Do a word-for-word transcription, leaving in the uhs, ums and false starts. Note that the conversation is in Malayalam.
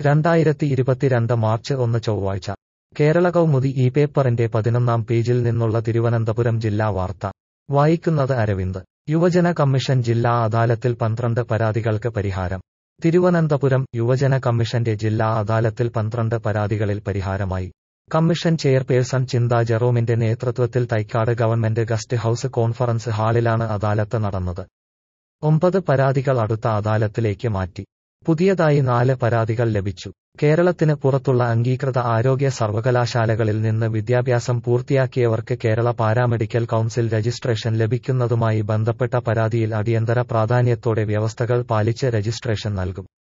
രണ്ടായിരത്തി ഇരുപത്തിരണ്ട് മാർച്ച് ഒന്ന് ചൊവ്വാഴ്ച കേരള കൗമുദി ഈ പേപ്പറിന്റെ പതിനൊന്നാം പേജിൽ നിന്നുള്ള തിരുവനന്തപുരം ജില്ലാ വാർത്ത വായിക്കുന്നത് അരവിന്ദ്. യുവജന കമ്മീഷൻ ജില്ലാ അദാലത്തിൽ പന്ത്രണ്ട് പരാതികൾക്ക് പരിഹാരം. തിരുവനന്തപുരം യുവജന കമ്മീഷന്റെ ജില്ലാ അദാലത്തിൽ പന്ത്രണ്ട് പരാതികളിൽ പരിഹാരമായി. കമ്മീഷൻ ചെയർപേഴ്സൺ ചിന്ത ജെറോമിന്റെ നേതൃത്വത്തിൽ Thycaud government guest house conference ഹാളിലാണ് അദാലത്ത് നടന്നത്. ഒമ്പത് പരാതികൾ അടുത്ത അദാലത്തിലേക്ക് മാറ്റി. പുതിയതായി നാല് പരാതികൾ ലഭിച്ചു. കേരളത്തിന് പുറത്തുള്ള അംഗീകൃത ആരോഗ്യ സർവകലാശാലകളിൽ നിന്ന് വിദ്യാഭ്യാസം പൂർത്തിയാക്കിയവർക്ക് കേരള പാരാമെഡിക്കൽ കൗൺസിൽ രജിസ്ട്രേഷൻ ലഭിക്കുന്നതുമായി ബന്ധപ്പെട്ട പരാതിയിൽ അടിയന്തര പ്രാധാന്യത്തോടെ വ്യവസ്ഥകൾ പാലിച്ച് രജിസ്ട്രേഷൻ നൽകും.